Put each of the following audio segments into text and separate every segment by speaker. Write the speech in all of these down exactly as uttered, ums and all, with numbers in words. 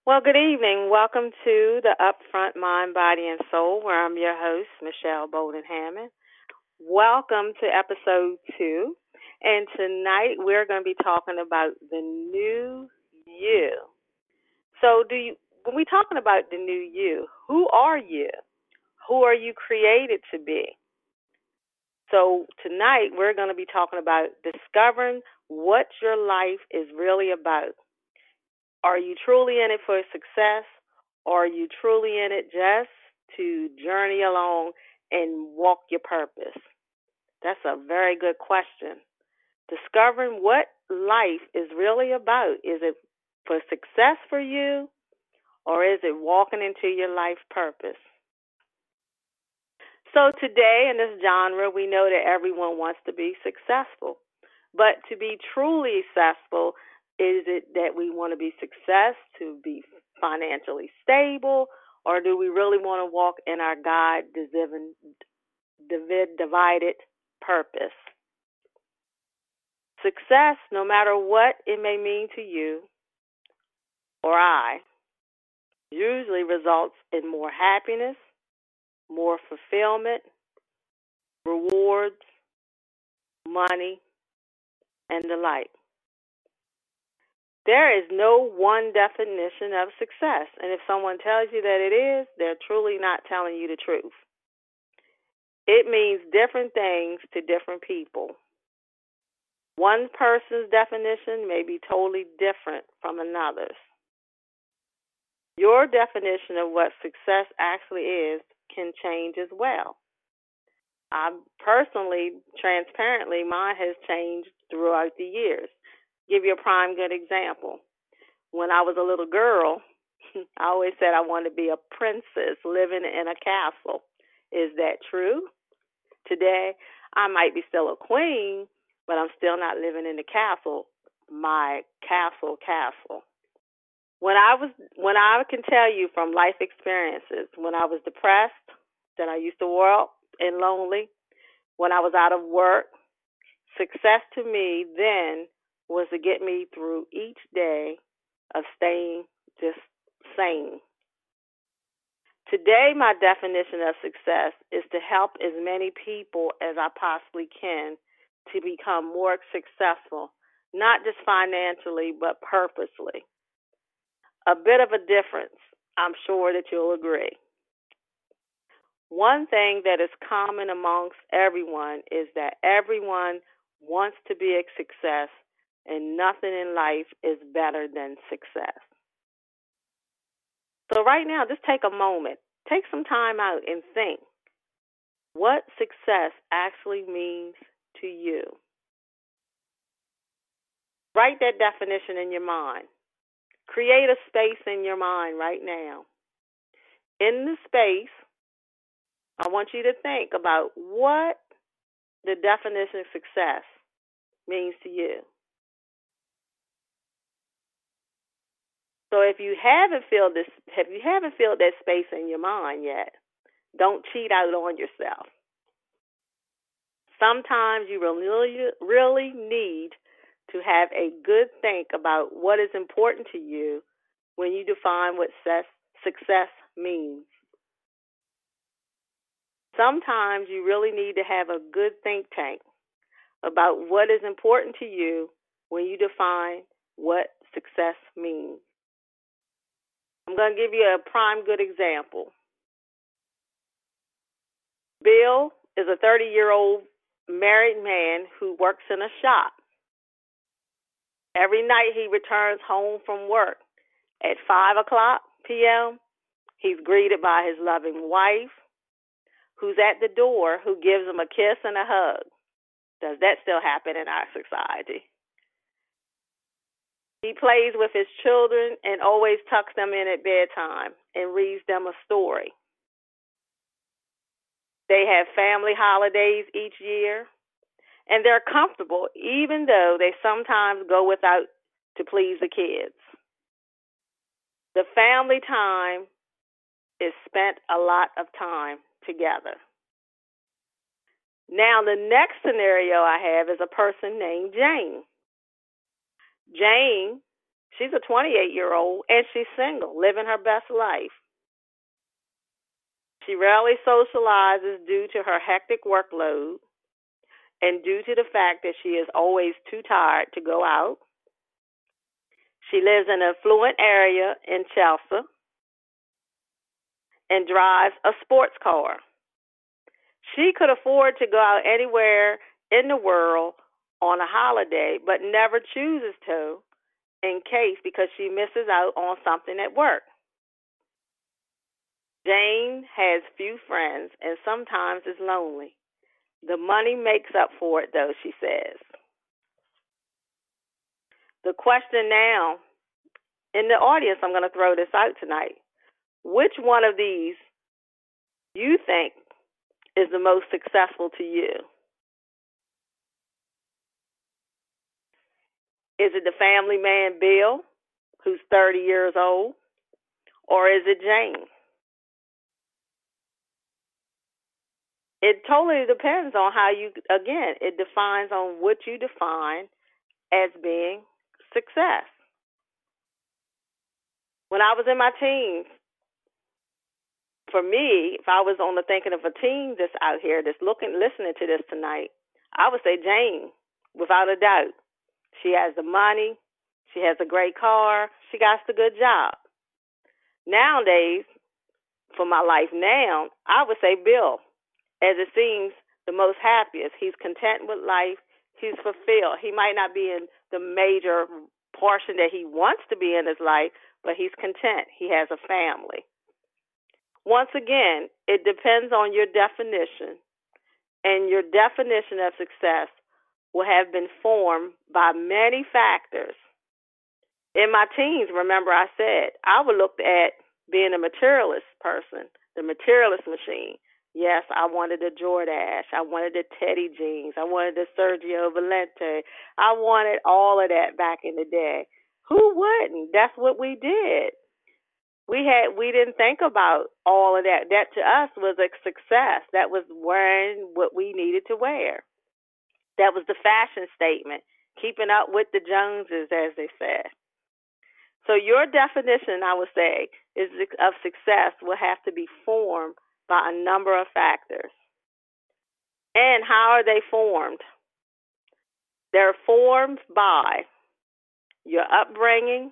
Speaker 1: Well, good evening. Welcome to the Upfront Mind, Body, and Soul, where I'm your host, Michelle Bolden Hammond. Welcome to episode two. And tonight we're going to be talking about the new you. So, do you, when we're talking about the new you, who are you? Who are you created to be? So, tonight we're going to be talking about discovering what your life is really about. Are you truly in it for success? Or are you truly in it just to journey along and walk your purpose? That's a very good question. Discovering what life is really about. Is it for success for you, or is it walking into your life purpose? So today in this genre, we know that everyone wants to be successful. But to be truly successful, is it that we want to be success to be financially stable, or do we really want to walk in our God divided purpose? Success, no matter what it may mean to you or I, usually results in more happiness, more fulfillment, rewards, money, and the like. There is no one definition of success, and if someone tells you that it is, they're truly not telling you the truth. It means different things to different people. One person's definition may be totally different from another's. Your definition of what success actually is can change as well. I personally, transparently, mine has changed throughout the years. Give you a prime good example. When I was a little girl, I always said I wanted to be a princess living in a castle. Is that true? Today, I might be still a queen, but I'm still not living in the castle, my castle castle. When I was, when I can tell you from life experiences, when I was depressed, that I used to walk and lonely, when I was out of work, success to me then was to get me through each day of staying just sane. Today, my definition of success is to help as many people as I possibly can to become more successful, not just financially, but purposely. A bit of a difference, I'm sure that you'll agree. One thing that is common amongst everyone is that everyone wants to be a success, and nothing in life is better than success. So right now, just take a moment, take some time out and think what success actually means to you. Write that definition in your mind. Create a space in your mind right now. In the space, I want you to think about what the definition of success means to you. So if you haven't filled this, if you haven't filled that space in your mind yet, don't cheat out on yourself. Sometimes you really, really need to have a good think about what is important to you when you define what success means. Sometimes you really need to have a good think tank about what is important to you when you define what success means. I'm going to give you a prime good example. Bill is a thirty-year-old married man who works in a shop. Every night he returns home from work at five o'clock p.m. He's greeted by his loving wife, who's at the door, who gives him a kiss and a hug. Does that still happen in our society? He plays with his children and always tucks them in at bedtime and reads them a story. They have family holidays each year, and they're comfortable even though they sometimes go without to please the kids. The family time is spent a lot of time together. Now, the next scenario I have is a person named Jane. Jane, She's a twenty-eight-year-old, and she's single, living her best life. She rarely socializes due to her hectic workload and due to the fact that she is always too tired to go out. She lives in an affluent area in Chelsea and drives a sports car. She could afford to go out anywhere in the world on a holiday, but never chooses to in case because she misses out on something at work. Jane has few friends and sometimes is lonely. The money makes up for it, though, she says. The question now, in the audience, I'm going to throw this out tonight. Which one of these you think is the most successful to you? Is it the family man, Bill, who's thirty years old? Or is it Jane? It totally depends on how you, again, it defines on what you define as being success. When I was in my teens, for me, if I was on the thinking of a teen that's out here that's looking, listening to this tonight, I would say Jane, without a doubt. She has the money. She has a great car. She got the good job. Nowadays, for my life now, I would say Bill, as it seems the most happiest. He's content with life. He's fulfilled. He might not be in the major portion that he wants to be in his life, but he's content. He has a family. Once again, it depends on your definition, and your definition of success will have been formed by many factors. In my teens, remember I said, I would look at being a materialist person, the materialist machine. Yes, I wanted a Jordache. I wanted the Teddy jeans. I wanted the Sergio Valente. I wanted all of that back in the day. Who wouldn't? That's what we did. We had we didn't think about all of that. That to us was a success. That was wearing what we needed to wear. That was the fashion statement, keeping up with the Joneses, as they said. So your definition, I would say, is of success will have to be formed by a number of factors. And how are they formed? They're formed by your upbringing,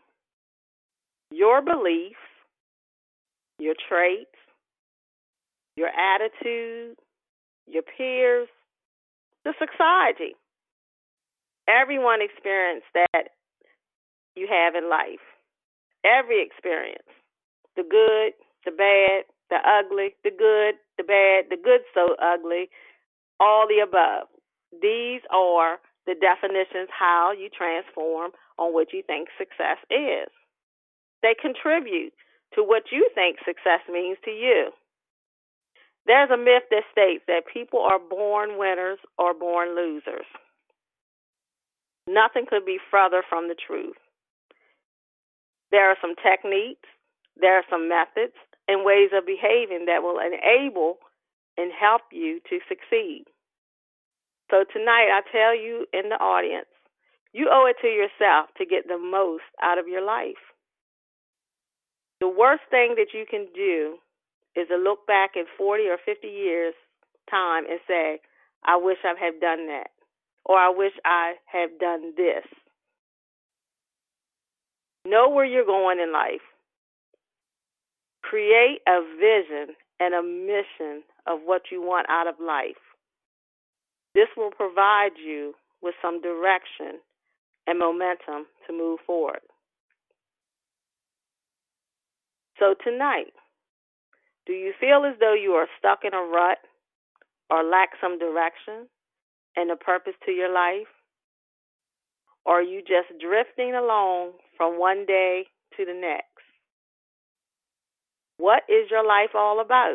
Speaker 1: your beliefs, your traits, your attitude, your peers, the society. Everyone experienced that you have in life. Every experience. The good, the bad, the ugly, the good, the bad, the good so ugly, all the above. These are the definitions how you transform on what you think success is. They contribute to what you think success means to you. There's a myth that states that people are born winners or born losers. Nothing could be further from the truth. There are some techniques, there are some methods and ways of behaving that will enable and help you to succeed. So tonight, I tell you in the audience, you owe it to yourself to get the most out of your life. The worst thing that you can do is to look back in forty or fifty years' time and say, I wish I had done that, or I wish I had done this. Know where you're going in life. Create a vision and a mission of what you want out of life. This will provide you with some direction and momentum to move forward. So tonight, do you feel as though you are stuck in a rut or lack some direction and a purpose to your life? Or are you just drifting along from one day to the next? What is your life all about?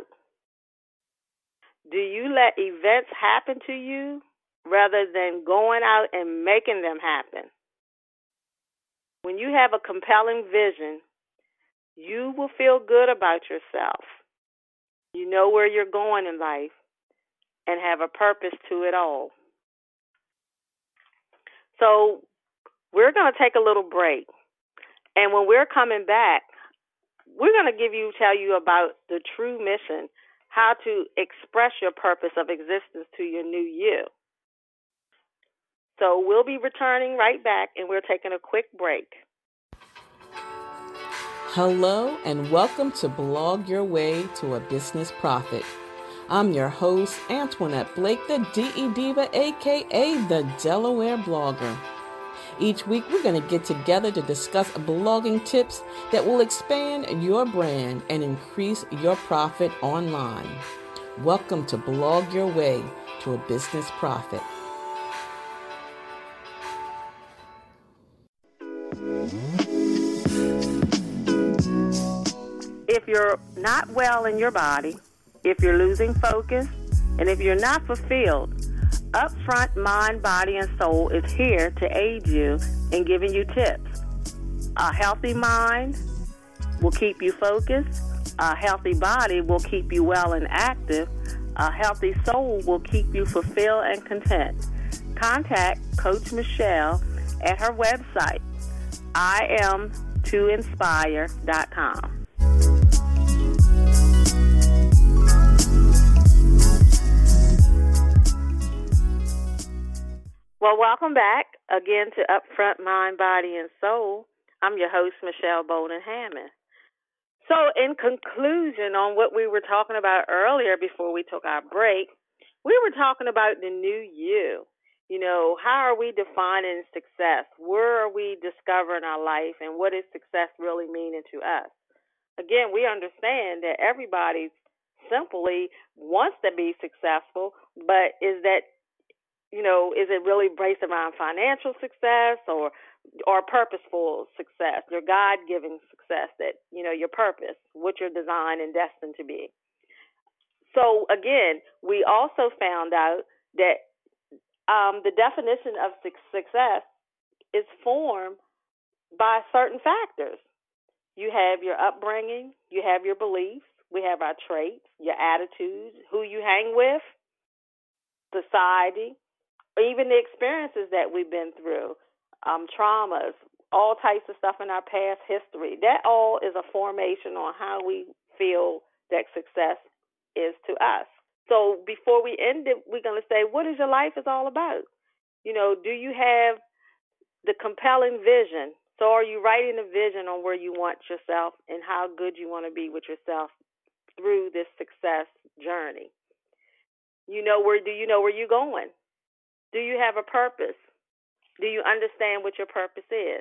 Speaker 1: Do you let events happen to you rather than going out and making them happen? When you have a compelling vision, you will feel good about yourself. You know where you're going in life and have a purpose to it all. So we're going to take a little break. And when we're coming back, we're going to give you, tell you about the true mission, how to express your purpose of existence to your new you. So we'll be returning right back, and we're taking a quick break.
Speaker 2: Hello, and welcome to Blog Your Way to a Business Profit. I'm your host, Antoinette Blake, the D E Diva, aka the Delaware Blogger. Each week, we're going to get together to discuss blogging tips that will expand your brand and increase your profit online. Welcome to Blog Your Way to a Business Profit.
Speaker 1: If you're not well in your body, if you're losing focus, and if you're not fulfilled, Upfront Mind, Body, and Soul is here to aid you in giving you tips. A healthy mind will keep you focused. A healthy body will keep you well and active. A healthy soul will keep you fulfilled and content. Contact Coach Michelle at her website, I am to inspire dot com. Well, welcome back again to Upfront Mind, Body, and Soul. I'm your host, Michelle Bolden Hammond. So in conclusion on what we were talking about earlier before we took our break, we were talking about the new you. You know, how are we defining success? Where are we discovering our life, and what is success really meaning to us? Again, we understand that everybody simply wants to be successful, but is that You know, is it really based around financial success or or purposeful success, your God-given success, that, you know, your purpose, what you're designed and destined to be? So, again, we also found out that um, the definition of success is formed by certain factors. You have your upbringing, you have your beliefs, we have our traits, your attitudes, who you hang with, society, even the experiences that we've been through, um, traumas, all types of stuff in our past history. That all is a formation on how we feel that success is to us. So before we end it, we're going to say, what is your life is all about? You know, do you have the compelling vision? So are you writing a vision on where you want yourself and how good you want to be with yourself through this success journey? You know, where do you know where you're going? Do you have a purpose? Do you understand what your purpose is?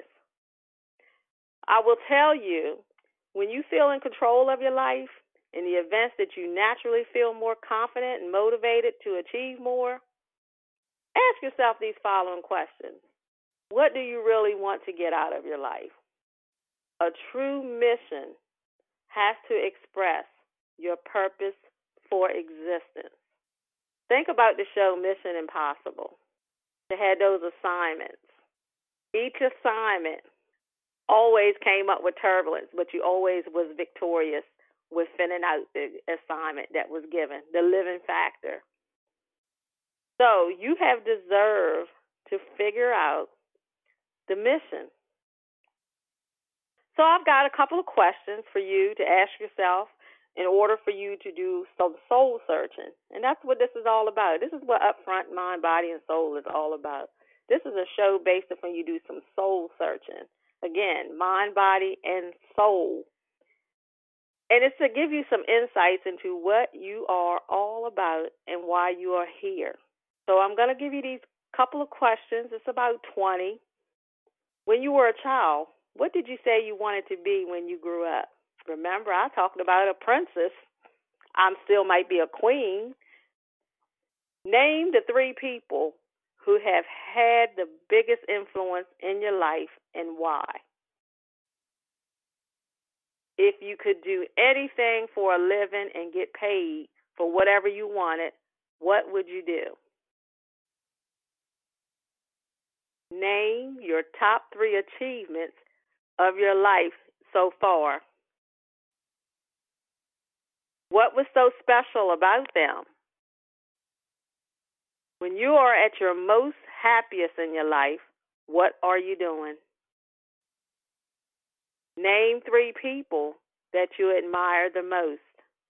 Speaker 1: I will tell you, when you feel in control of your life, in the events that you naturally feel more confident and motivated to achieve more, ask yourself these following questions. What do you really want to get out of your life? A true mission has to express your purpose for existence. Think about the show Mission Impossible. They had those assignments. Each assignment always came up with turbulence, but you always was victorious with filling out the assignment that was given, the living factor. So you have deserved to figure out the mission. So I've got a couple of questions for you to ask yourself in order for you to do some soul searching. And that's what this is all about. This is what Upfront Mind, Body, and Soul is all about. This is a show based upon you do some soul searching. Again, mind, body, and soul. And it's to give you some insights into what you are all about and why you are here. So I'm going to give you these couple of questions. It's about twenty. When you were a child, what did you say you wanted to be when you grew up? Remember, I talked about a princess. I still might be a queen. Name the three people who have had the biggest influence in your life and why. If you could do anything for a living and get paid for whatever you wanted, what would you do? Name your top three achievements of your life so far. What was so special about them? When you are at your most happiest in your life, what are you doing? Name three people that you admire the most.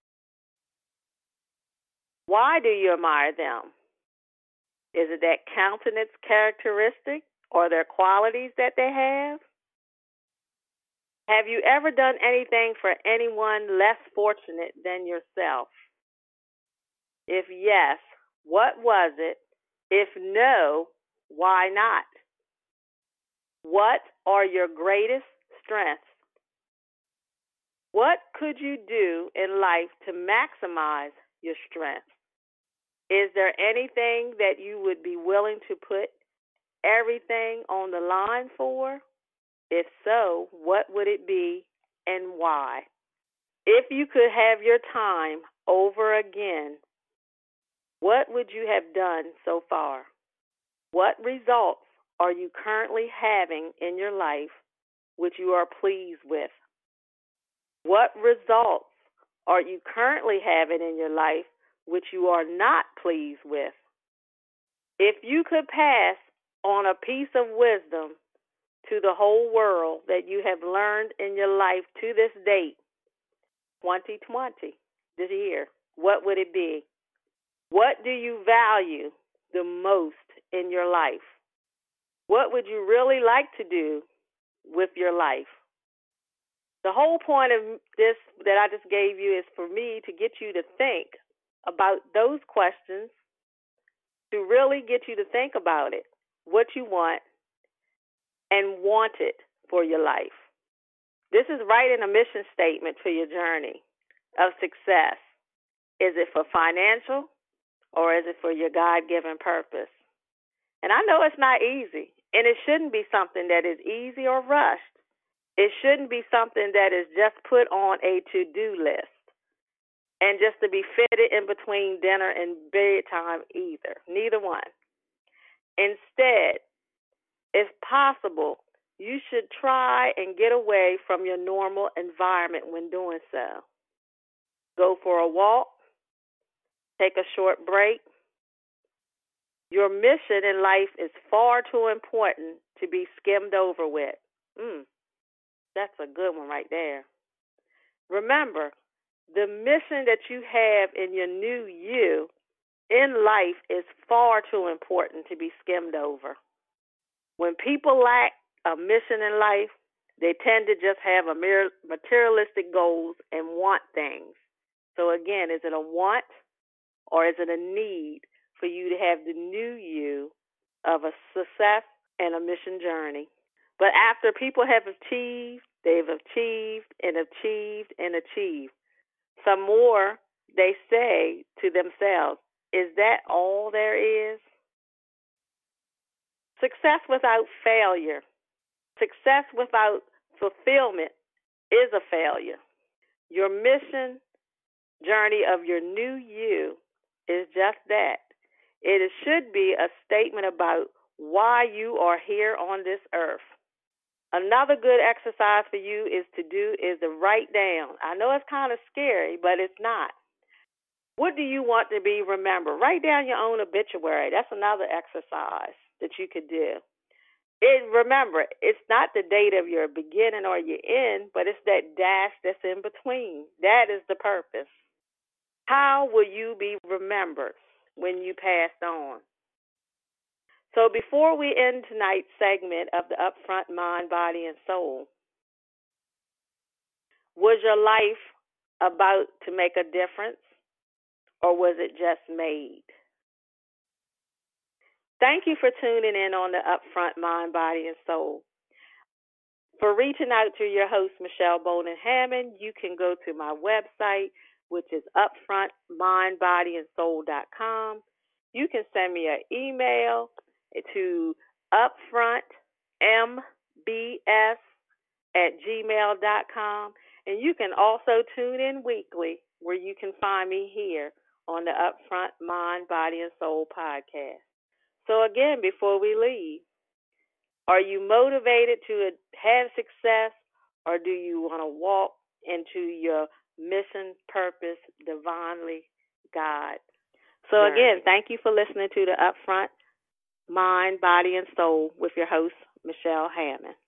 Speaker 1: Why do you admire them? Is it that countenance characteristic or their qualities that they have? Have you ever done anything for anyone less fortunate than yourself? If yes, what was it? If no, why not? What are your greatest strengths? What could you do in life to maximize your strengths? Is there anything that you would be willing to put everything on the line for? If so, what would it be and why? If you could have your time over again, what would you have done so far? What results are you currently having in your life which you are pleased with? What results are you currently having in your life which you are not pleased with? If you could pass on a piece of wisdom to the whole world that you have learned in your life to this date, twenty twenty, this year, what would it be? What do you value the most in your life? What would you really like to do with your life? The whole point of this that I just gave you is for me to get you to think about those questions, to really get you to think about it, what you want, and want it for your life. This is writing a mission statement for your journey of success. Is it for financial or is it for your God-given purpose? And I know it's not easy, and it shouldn't be something that is easy or rushed. It shouldn't be something that is just put on a to-do list and just to be fitted in between dinner and bedtime either. Neither one. Instead, if possible, you should try and get away from your normal environment when doing so. Go for a walk. Take a short break. Your mission in life is far too important to be skimmed over with. Mm, that's a good one right there. Remember, the mission that you have in your new you in life is far too important to be skimmed over. When people lack a mission in life, they tend to just have a materialistic goals and want things. So again, is it a want or is it a need for you to have the new you of a success and a mission journey? But after people have achieved, they've achieved and achieved and achieved. Some more, they say to themselves, is that all there is? Success without failure, success without fulfillment is a failure. Your mission journey of your new you is just that. It should be a statement about why you are here on this earth. Another good exercise for you is to do is to write down. I know it's kind of scary, but it's not. What do you want to be remembered? Write down your own obituary. That's another exercise that you could do. It, remember, it's not the date of your beginning or your end, but it's that dash that's in between. That is the purpose. How will you be remembered when you pass on? So before we end tonight's segment of the Upfront Mind, Body, and Soul, was your life about to make a difference, or was it just made? Thank you for tuning in on the Upfront Mind, Body, and Soul. For reaching out to your host, Michelle Bolden Hammond, you can go to my website, which is upfront mind body and soul dot com. You can send me an email to upfrontmbs at gmail dot com. And you can also tune in weekly where you can find me here on the Upfront Mind, Body, and Soul podcast. So again, before we leave, are you motivated to have success, or do you want to walk into your mission, purpose, divinely God? So again, thank you for listening to the Upfront Mind, Body, and Soul with your host, Michelle Hammond.